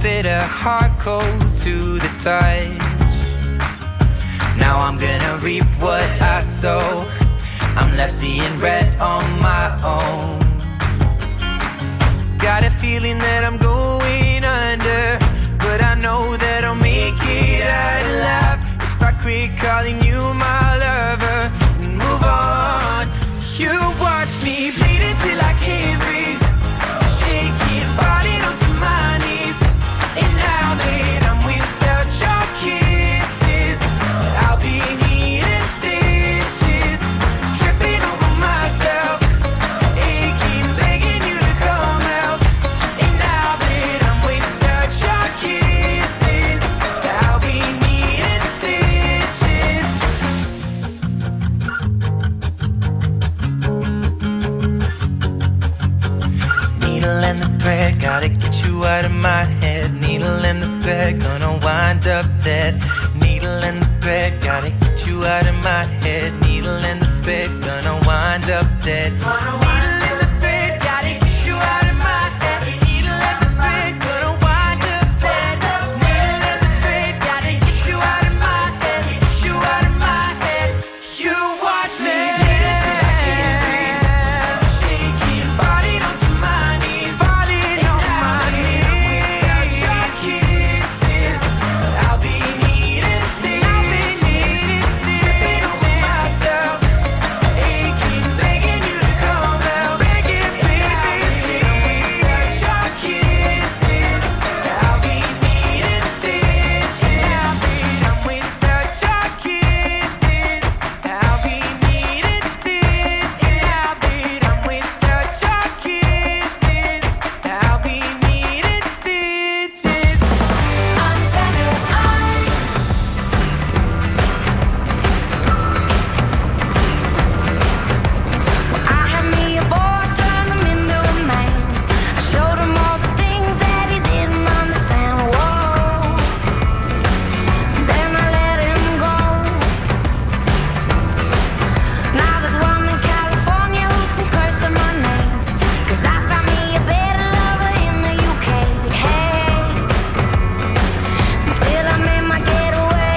bitter heart cold to the touch. Now I'm gonna reap what I sow. I'm left seeing red on my own. Got a feeling that I'm going under, but I know that I'll make it out alive if I quit calling you my lover and move on. You watch me bleeding till I can't breathe, shaking, falling onto my knees. And now that I'm without your kisses, I'll be needing stitches, tripping over myself, aching, begging you to come out. And now that I'm without your kisses, I'll be needing stitches. Needle and the thread, gotta get you out of my head. Needle and the thread, gonna wind up dead. Needle and the thread, gotta get you out of my head. Needle and the thread, gonna wind up dead. Needle and the thread, gotta get you out of my head. Needle and the thread, gonna wind up dead. Needle and the thread, gotta get you out of my head. Get you out of my head. You watch me bleeding till I can't breathe, shaking, falling onto my knees, falling on my knees. Without your kisses, I'll be needing stitches, tripping over myself, aching, begging you to come out, begging, baby. Without your kisses, I'll be needing stitches. I'm without your kisses, I'll be needing stitches. I'm without your kisses, I'll be needing stitches. Antenna Eyes. I had me a boy, turned him into a man. I showed him all the things that he didn't understand. Whoa. Then I let him go. Now there's one in California who's been cursing my name, 'cause I found me a better lover in the UK. Hey, until I made my getaway.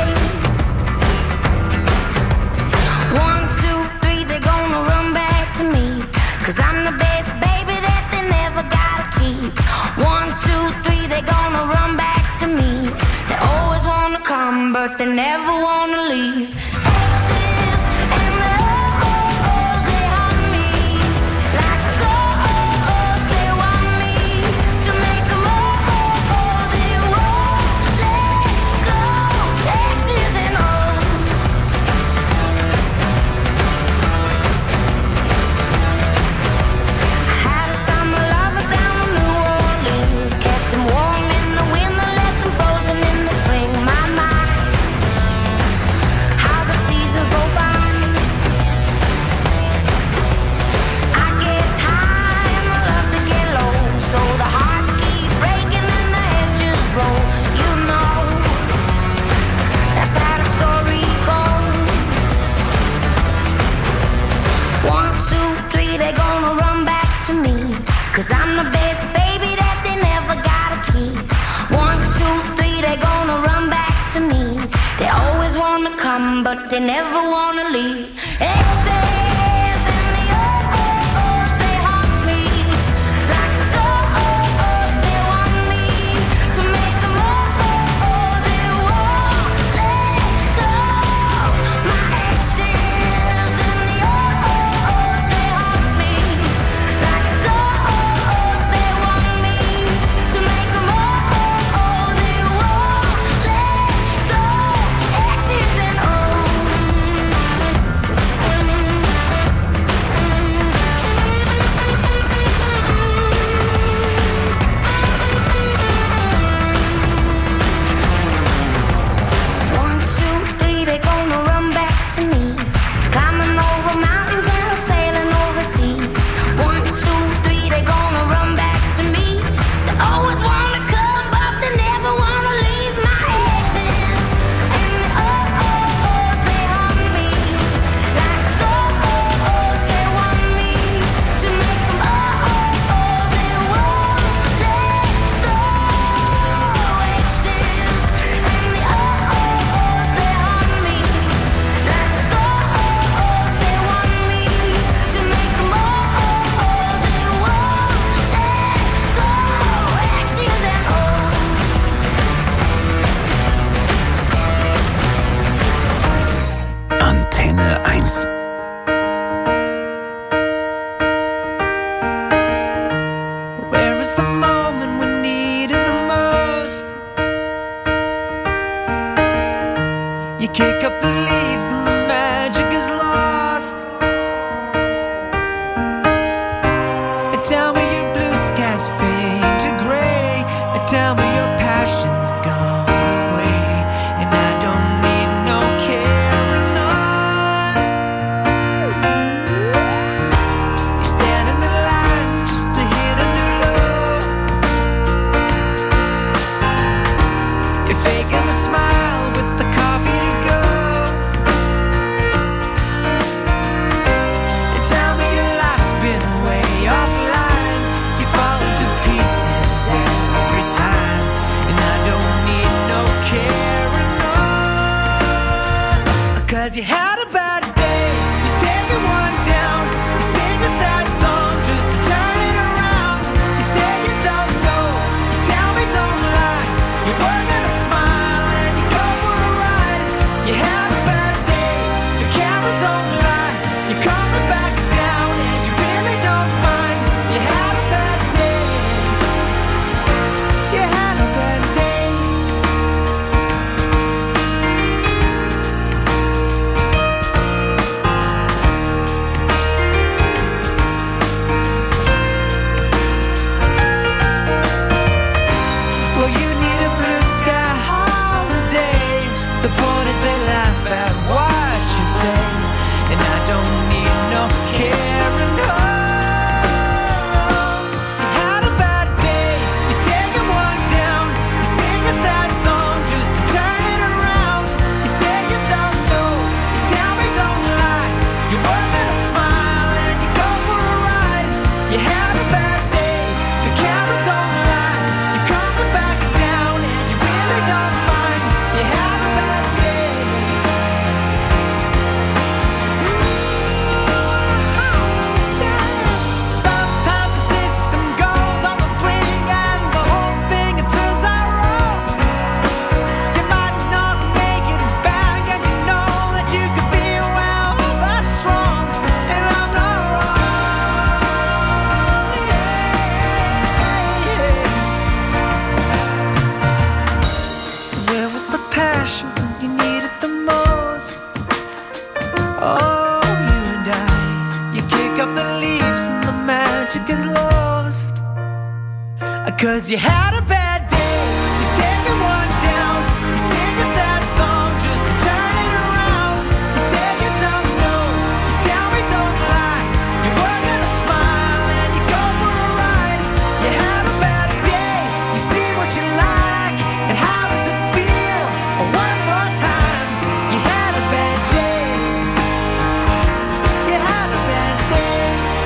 1, 2, 3, they're gonna run back to me, 'cause I'm the best baby that they never gotta keep. 1, 2, 3, they're gonna run back to me. They always wanna come, but they never wanna leave. Exes and the O's, they haunt me like ghosts. They want me to make them whole. They won't let go. Exes and O's. I had a summer lover down in New Orleans, kept him warm in the winter, left him frozen in the spring. My mind, how the seasons go by. I get high and I love to get low, so the hearts keep breaking and the heads just roll. You know, that's how the story goes. 1, 2, 3, they're gonna run back to me, 'cause I'm the best baby that they never gotta keep. 1, 2, 3, they're gonna run back to me. They always wanna come, but they never wanna leave. Exes and the O's, they haunt me like ghosts. They want me to make them whole. They won't let go. My exes and the O's, they haunt me like ghosts. They want me to make them whole. They won't let go. Exes and O's. tell me your passion's gone away, and I don't need no carrying on. You stand in the line just to hit a new low. You're faking a smile with the coffee to go. You tell me your life's been way offline. You fall into pieces every time, and I don't need no carrying on. 'Cause you had a bad day, you take it one down, you sing a sad song just to turn it around. You say you don't know, you tell me don't lie, you're working a smile and you go for a ride. You had a bad day, the camera don't lie, you're coming back down and you really don't mind. You had a bad day, you had a bad day. Well, you need a blue sky holiday. The point is they laugh at what you say, and I don't need no carrying on. You had a bad day, you take it one down, you sing a sad song just to turn it around. You say you don't know, you tell me don't lie, you're working a smile and you go for a ride. You had a bad day, the camera don't lie, you're coming back down and you really don't mind. You had a bad day. Sometimes the system goes on the blink and the whole thing it turns out wrong. You might not make it back and you know that you could be well, that's wrong, and I'm not wrong. So where was the passion when you needed the most? Oh, you and I, you kick up the leaves and the magic is lost. 'Cause you had a bad day, you take it one down, you sing a sad song just to turn it around. You say you don't know, you tell me don't lie, you're working a smile and you go for a ride. You had a bad day, you see what you like, and how does it feel? One more time, you had a bad day, you had a bad day.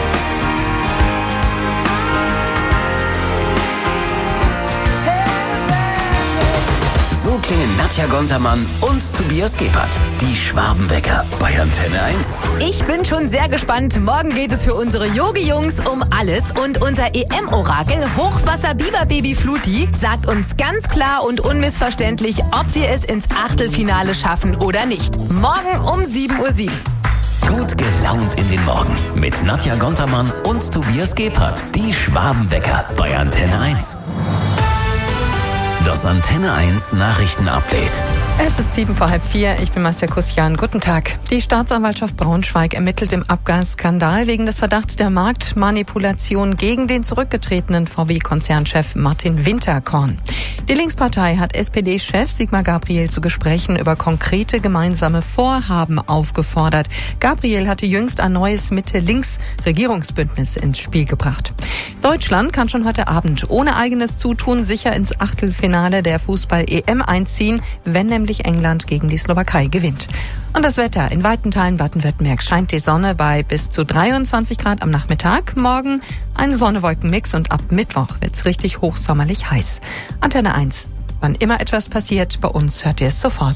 So klingen Nadja Gontermann und Tobias Gebhardt. Die Schwabenbäcker bei Antenne 1. Ich bin schon sehr gespannt. Morgen geht es für unsere Yogi-Jungs um alles. Und unser EM-Orakel Hochwasser-Biberbaby Fluti sagt uns ganz klar und unmissverständlich, ob wir es ins Achtelfinale schaffen oder nicht. Morgen um 7:07 Uhr. Gut gelaunt in den Morgen mit Nadja Gontermann und Tobias Gebhardt. Die Schwabenbäcker bei Antenne 1. Das Antenne 1 Nachrichtenupdate. Es ist 3:45. Ich bin Marcia Kusjan. Guten Tag. Die Staatsanwaltschaft Braunschweig ermittelt im Abgasskandal wegen des Verdachts der Marktmanipulation gegen den zurückgetretenen VW-Konzernchef Martin Winterkorn. Die Linkspartei hat SPD-Chef Sigmar Gabriel zu Gesprächen über konkrete gemeinsame Vorhaben aufgefordert. Gabriel hatte jüngst ein neues Mitte-Links-Regierungsbündnis ins Spiel gebracht. Deutschland kann schon heute Abend ohne eigenes Zutun sicher ins Achtelfinale der Fußball-EM einziehen, wenn nämlich England gegen die Slowakei gewinnt. Und das Wetter. In weiten Teilen Baden-Württemberg scheint die Sonne bei bis zu 23 Grad am Nachmittag. Morgen ein Sonne-Wolken-Mix und ab Mittwoch wird's richtig hochsommerlich heiß. Antenne 1. Wann immer etwas passiert, bei uns hört ihr es sofort.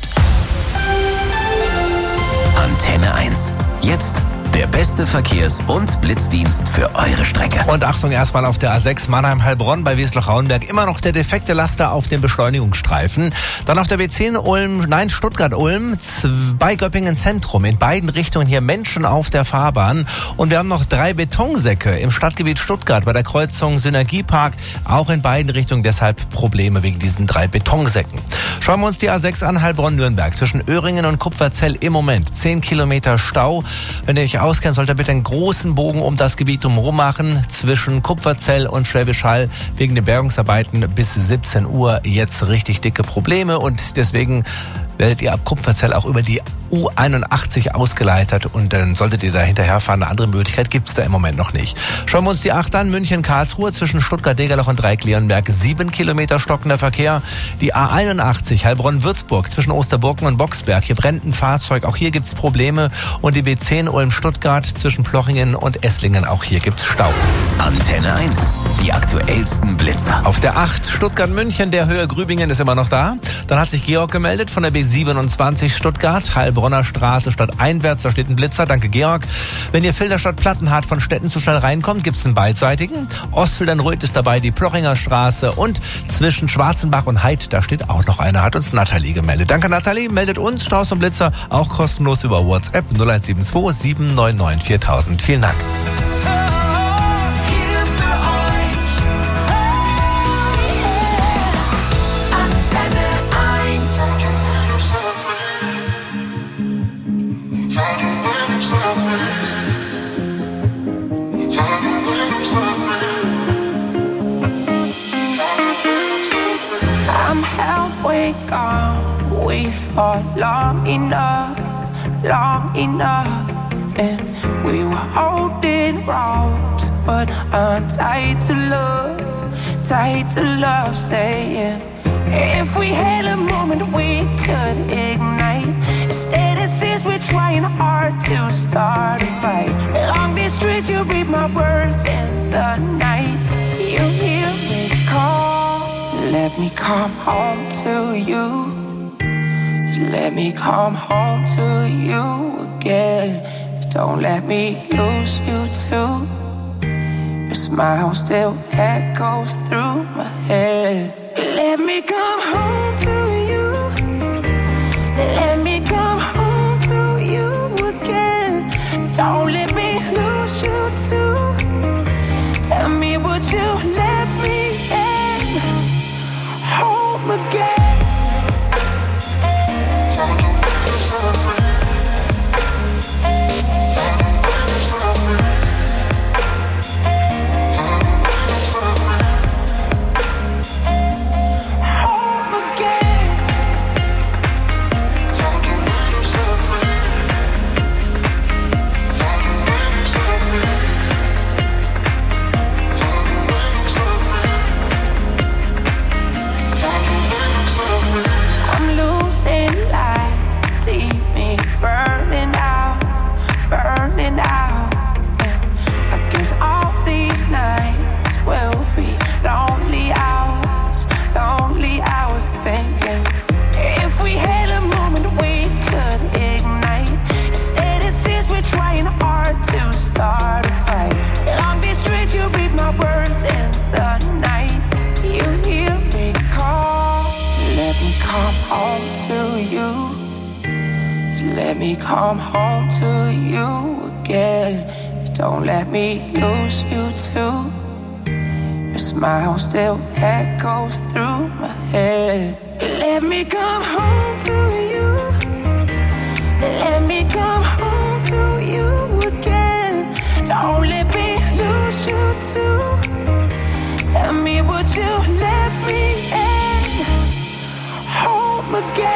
Antenne 1. Jetzt der beste Verkehrs- und Blitzdienst für eure Strecke. Und Achtung, erstmal auf der A6 Mannheim-Heilbronn bei Wiesloch-Rauenberg immer noch der defekte Laster auf dem Beschleunigungsstreifen. Dann auf der B10 Stuttgart-Ulm bei Göppingen Zentrum. In beiden Richtungen hier Menschen auf der Fahrbahn. Und wir haben noch 3 Betonsäcke im Stadtgebiet Stuttgart bei der Kreuzung Synergiepark. Auch in beiden Richtungen deshalb Probleme wegen diesen 3 Betonsäcken. Schauen wir uns die A6 an, Heilbronn-Nürnberg. Zwischen Öhringen und Kupferzell im Moment 10 Kilometer Stau. Wenn ihr euch auskennt, sollte bitte einen großen Bogen um das Gebiet drumherum machen. Zwischen Kupferzell und Schwäbisch Hall wegen den Bergungsarbeiten bis 17 Uhr jetzt richtig dicke Probleme und deswegen werdet ihr ab Kupferzell auch über die U81 ausgeleitet und dann solltet ihr da hinterherfahren. Eine andere Möglichkeit gibt's da im Moment noch nicht. Schauen wir uns die 8 an. München-Karlsruhe zwischen Stuttgart-Degerloch und Dreieck-Leonberg 7 Kilometer stockender Verkehr. Die A81 Heilbronn-Würzburg zwischen Osterburken und Boxberg. Hier brennt ein Fahrzeug. Auch hier gibt's Probleme. Und die B10 Ulm-Stuttgart zwischen Plochingen und Esslingen. Auch hier gibt's Stau. Antenne 1. Die aktuellsten Blitzer. Auf der 8 Stuttgart-München, der Höhe Grübingen ist immer noch da. Dann hat sich Georg gemeldet von der B27 Stuttgart, Heilbronner Straße stadteinwärts, da steht ein Blitzer, danke Georg. Wenn ihr Filderstadt Plattenhardt von Stetten zu schnell reinkommt, gibt's einen beidseitigen. Ostfildern-Röth ist dabei die Plochinger Straße und zwischen Schwarzenbach und Heid, da steht auch noch einer, hat uns Nathalie gemeldet. Danke Nathalie, meldet uns Staus und Blitzer auch kostenlos über WhatsApp 0172 799 4000. Vielen Dank. I'm halfway gone. We fought long enough, and we were holding ropes, but I'm tied to love, saying if we had a moment we could ignite. Instead it seems we're trying hard to start a fight. Along this street you read my words in the night. You hear me call, let me come home to you. Let me come home to you again. Don't let me lose you too. Your smile still echoes through my head. Let me come home to you. Let me come home to you again. Don't let me lose you too. Tell me, would you let me in? Home again. Let me come home to you again. Don't let me lose you too. Your smile still echoes through my head. Let me come home to you. Let me come home to you again. Don't let me lose you too. Tell me, would you let me in? Home again.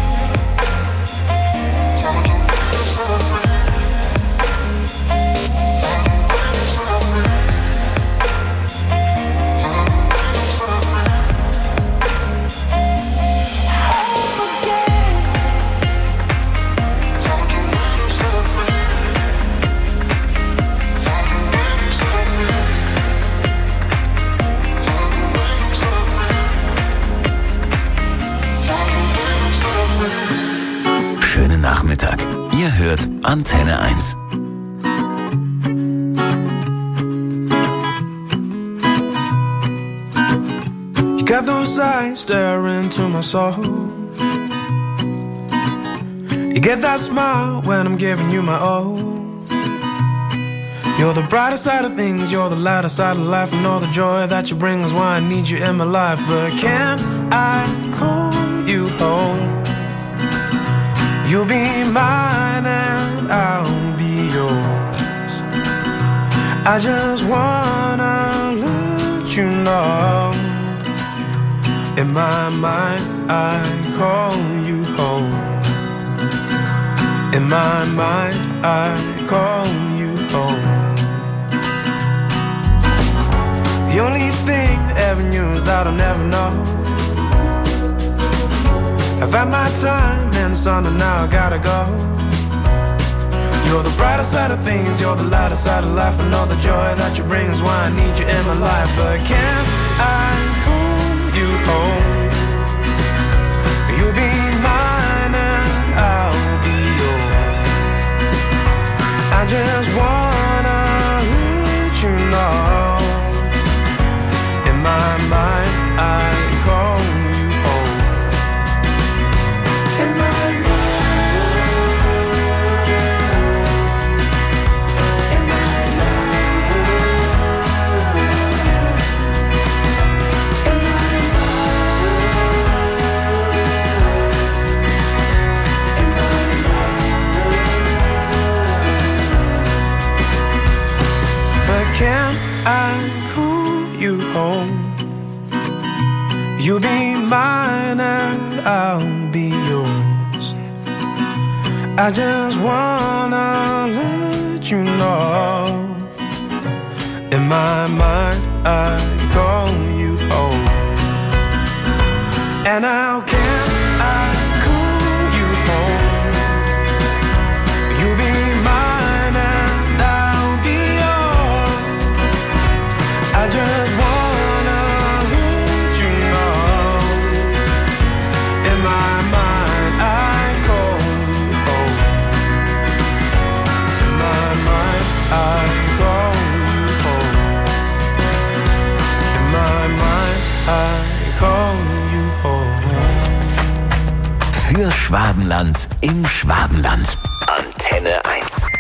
Schönen Nachmittag. Ihr hört Antenne 1. You got those eyes staring into my soul. You get that smile when I'm giving you my all. You're the brighter side of things, you're the lighter side of life, and all the joy that you bring is why I need you in my life. But can I call you home? You'll be mine and I'll be yours. I just wanna let you know. In my mind, I call you home. In my mind, I call you home. The only thing I ever knew is that I'll never know. I've had my time in the sun and now I gotta go. You're the brighter side of things, you're the lighter side of life. I know the joy that you bring is why I need you in my life. But can I call you home? You'll be mine and I'll be yours. I just wanna let you know. In my mind, I call you home. In my can I call you home? You'll be mine and I'll be yours. I just wanna let you know. In my mind, I call you home. And how can I call you home? You'll be mine and I'll be yours. I just wanna let you know. In my mind, I call you home. In my mind, I call you home. In my mind, I call you home. Für Schwabenland im Schwabenland. Antenne 1.